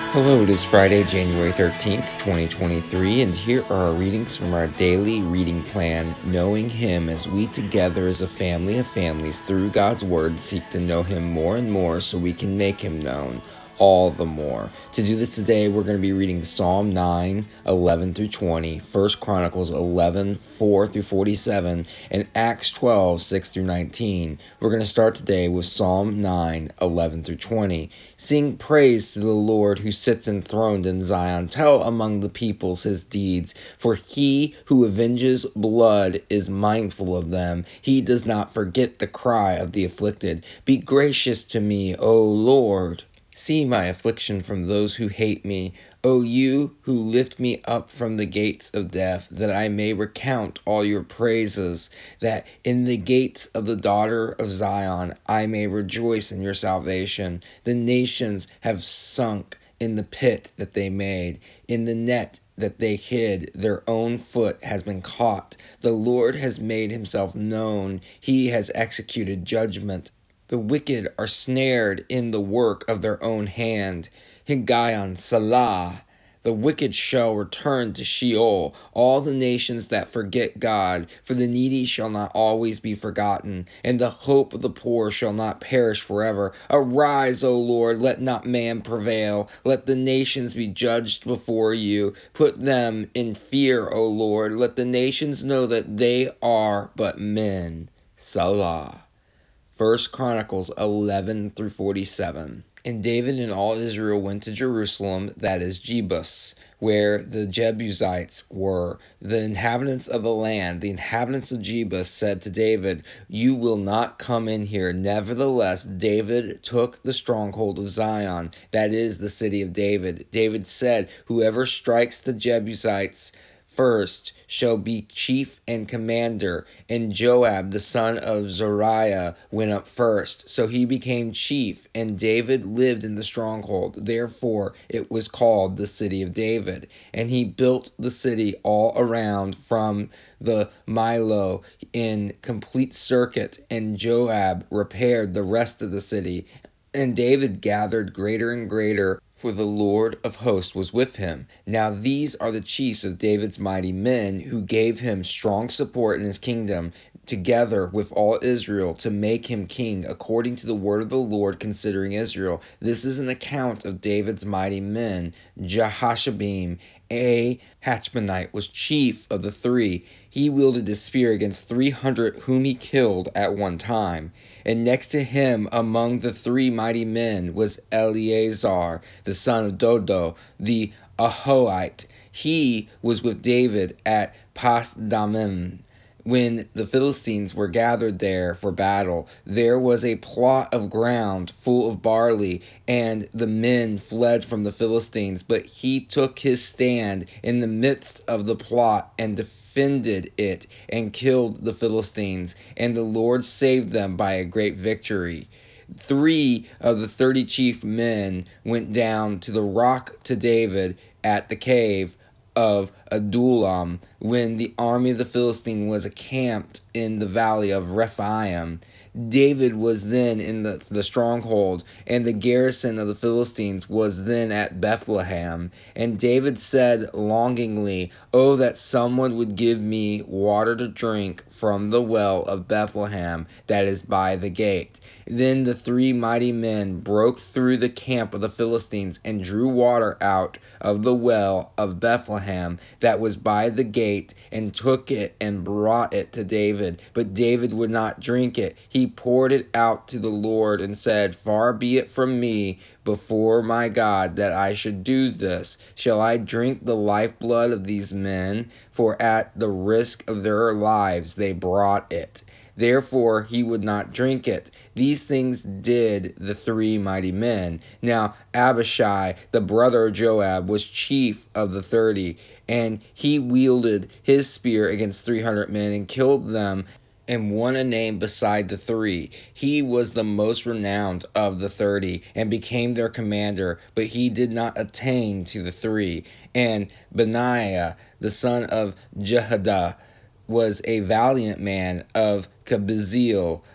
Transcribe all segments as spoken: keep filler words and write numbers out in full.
Hello, it is Friday, January thirteenth, twenty twenty-three, and here are our readings from our daily reading plan, Knowing Him, as we together as a family of families through God's Word seek to know Him more and more so we can make Him known all the more. To do this today, we're going to be reading Psalm nine, eleven through twenty, First Chronicles eleven, four through forty-seven, and Acts twelve, six through nineteen. We're going to start today with Psalm nine, eleven through twenty. Sing praise to the Lord who sits enthroned in Zion. Tell among the peoples his deeds, for he who avenges blood is mindful of them. He does not forget the cry of the afflicted. Be gracious to me, O Lord. See my affliction from those who hate me. O you who lift me up from the gates of death, that I may recount all your praises, that in the gates of the daughter of Zion I may rejoice in your salvation. The nations have sunk in the pit that they made, in the net that they hid, their own foot has been caught. The Lord has made himself known. He has executed judgment. The wicked are snared in the work of their own hand. Higgaion, Salah. The wicked shall return to Sheol, all the nations that forget God, for the needy shall not always be forgotten, and the hope of the poor shall not perish forever. Arise, O Lord, let not man prevail. Let the nations be judged before you. Put them in fear, O Lord. Let the nations know that they are but men. Salah. First Chronicles eleven through forty-seven. And David and all Israel went to Jerusalem, that is Jebus, where the Jebusites were. The inhabitants of the land, the inhabitants of Jebus, said to David, You will not come in here. Nevertheless, David took the stronghold of Zion, that is the city of David. David said, Whoever strikes the Jebusites first shall be chief and commander. And Joab, the son of Zeruiah, went up first. So he became chief, and David lived in the stronghold. Therefore it was called the city of David. And he built the city all around from the Millo in complete circuit, and Joab repaired the rest of the city. And David gathered greater and greater, for the Lord of hosts was with him. Now these are the chiefs of David's mighty men, who gave him strong support in his kingdom, together with all Israel, to make him king, according to the word of the Lord considering Israel. This is an account of David's mighty men. Jehoshabeam, a Hatchmonite, was chief of the three. He wielded his spear against three hundred whom he killed at one time. And next to him among the three mighty men was Eleazar, the son of Dodo, the Ahohite. He was with David at Pasdammim. When the Philistines were gathered there for battle, there was a plot of ground full of barley, and the men fled from the Philistines. But he took his stand in the midst of the plot and defended it and killed the Philistines, and the Lord saved them by a great victory. Three of the thirty chief men went down to the rock to David at the cave of Adullam, when the army of the Philistine was encamped in the valley of Rephaim. David was then in the, the stronghold, and the garrison of the Philistines was then at Bethlehem. And David said longingly, Oh, that someone would give me water to drink from the well of Bethlehem that is by the gate. Then the three mighty men broke through the camp of the Philistines and drew water out of the well of Bethlehem that was by the gate, and took it and brought it to David. But David would not drink it. He poured it out to the Lord and said, Far be it from me before my God that I should do this. Shall I drink the lifeblood of these men? For at the risk of their lives they brought it. Therefore he would not drink it. These things did the three mighty men. Now Abishai, the brother of Joab, was chief of the thirty, and he wielded his spear against three hundred men and killed them, and won a name beside the three. He was the most renowned of the thirty, and became their commander, but he did not attain to the three. And Benaiah, the son of Jehoiada, was a valiant man of Kabzeel,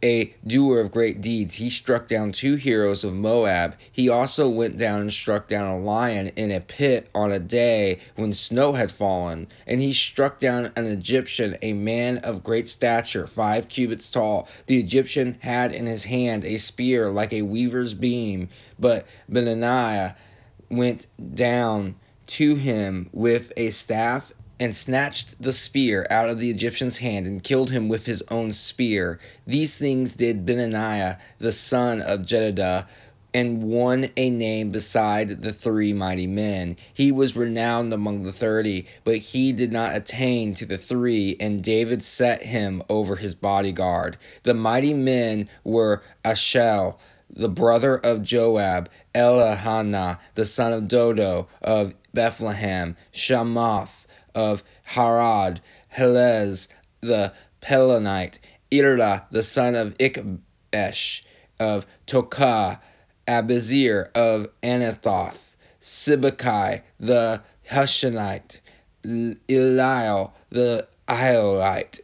a doer of great deeds. He struck down two heroes of Moab. He also went down and struck down a lion in a pit on a day when snow had fallen. And he struck down an Egyptian, a man of great stature, five cubits tall. The Egyptian had in his hand a spear like a weaver's beam, but Benaiah went down to him with a staff and snatched the spear out of the Egyptian's hand and killed him with his own spear. These things did Benaiah, the son of Jehoiada, and won a name beside the three mighty men. He was renowned among the thirty, but he did not attain to the three, and David set him over his bodyguard. The mighty men were Ashel, the brother of Joab, Elhanan, the son of Dodo of Bethlehem, Shamoth of Harad, Helez the Pelonite, Ira the son of Ikbesh of Tokah, Abizir of Anathoth, Sibbecai the Hushanite, Eliel the Aholite,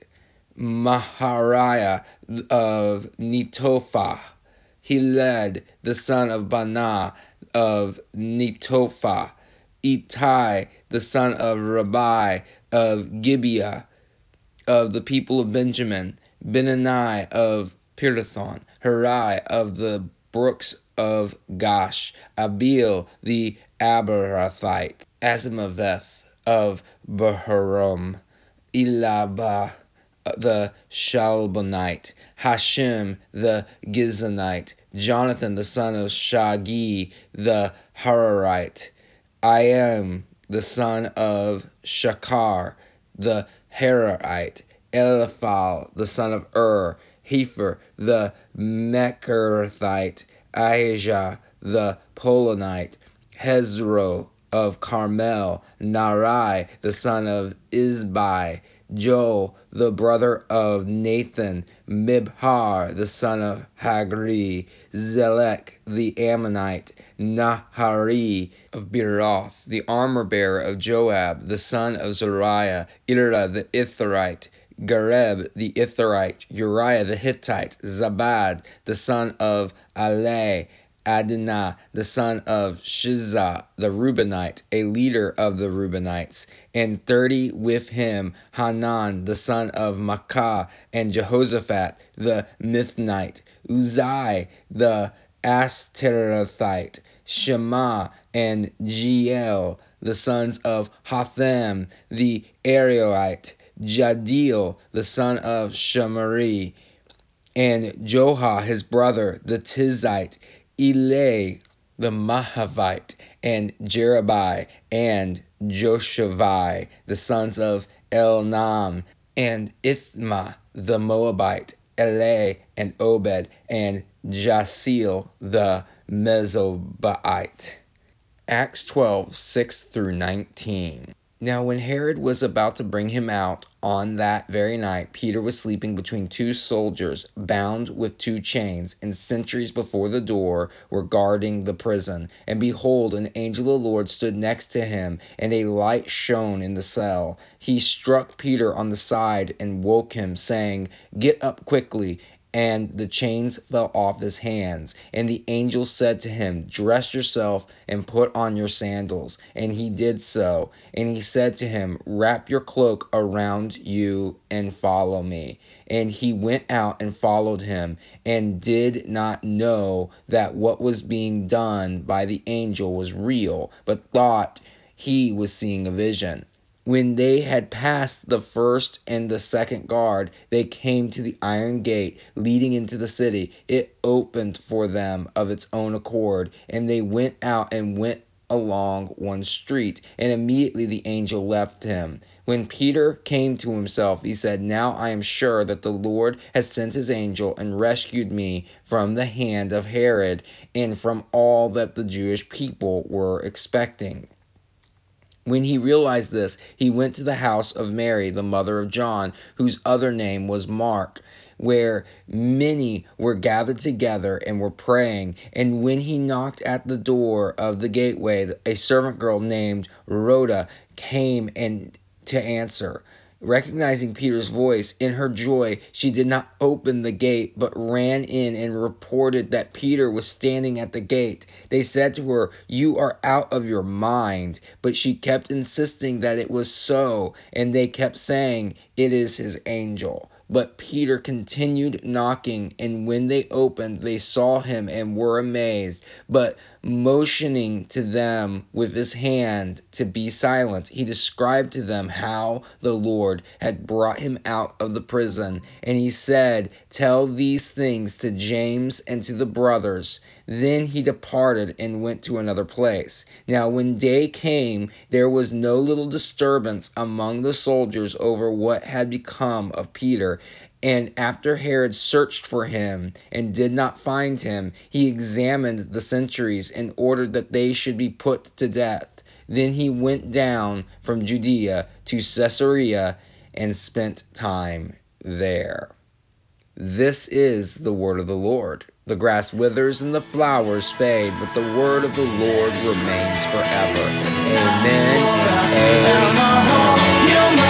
Mahariah of Netophah, Heled the son of Banah of Netophah, Ittai the son of Rabbi of Gibeah of the people of Benjamin, Benani of Pirathon, Hurai of the brooks of Gash, Abiel the Abarathite, Azimaveth of Baharum, Elabah the Shalbonite, Hashem the Gizonite, Jonathan the son of Shagi the Hararite, I am the son of Shakar the Hararite, Eliphal the son of Ur, Hefer the Mecherathite, Ahijah the Polonite, Hezro of Carmel, Narai the son of Isbai, Joel the brother of Nathan, Mibhar the son of Hagri, Zelek the Ammonite, Nahari of Beeroth, the armor-bearer of Joab, the son of Zariah, Ira the Itharite, Gareb the Itharite, Uriah the Hittite, Zabad the son of Aleh, Adinah the son of Shizah the Reubenite, a leader of the Reubenites, and thirty with him, Hanan the son of Makkah, and Jehoshaphat the Mithnite, Uzai the Asterathite, Shema and Jeiel the sons of Hotham the Arioite, Jadiel the son of Shemari, and Joha his brother the Tizite, Elai the Mahavite, and Jerubai and Joshavai the sons of Elnam, and Ithma the Moabite, Elai and Obed, and Jasil the Mezobaite. Acts twelve, six through nineteen. Now when Herod was about to bring him out on that very night, Peter was sleeping between two soldiers, bound with two chains, and sentries before the door were guarding the prison. And behold, an angel of the Lord stood next to him, and a light shone in the cell. He struck Peter on the side and woke him, saying, "Get up quickly." And the chains fell off his hands. And the angel said to him, "Dress yourself and put on your sandals." And he did so. And he said to him, "Wrap your cloak around you and follow me." And he went out and followed him, and did not know that what was being done by the angel was real, but thought he was seeing a vision. When they had passed the first and the second guard, they came to the iron gate leading into the city. It opened for them of its own accord, and they went out and went along one street, and immediately the angel left him. When Peter came to himself, he said, "Now I am sure that the Lord has sent his angel and rescued me from the hand of Herod and from all that the Jewish people were expecting." When he realized this, he went to the house of Mary, the mother of John, whose other name was Mark, where many were gathered together and were praying. And when he knocked at the door of the gateway, a servant girl named Rhoda came and to answer. Recognizing Peter's voice, in her joy, she did not open the gate, but ran in and reported that Peter was standing at the gate. They said to her, "You are out of your mind." But she kept insisting that it was so, and they kept saying, "It is his angel." But Peter continued knocking, and when they opened, they saw him and were amazed. But motioning to them with his hand to be silent, he described to them how the Lord had brought him out of the prison. And he said, "Tell these things to James and to the brothers." Then he departed and went to another place. Now when day came, there was no little disturbance among the soldiers over what had become of Peter. And after Herod searched for him and did not find him, he examined the sentries and ordered that they should be put to death. Then he went down from Judea to Caesarea and spent time there. This is the word of the Lord. The grass withers and the flowers fade, but the word of the Lord remains forever. Amen and amen.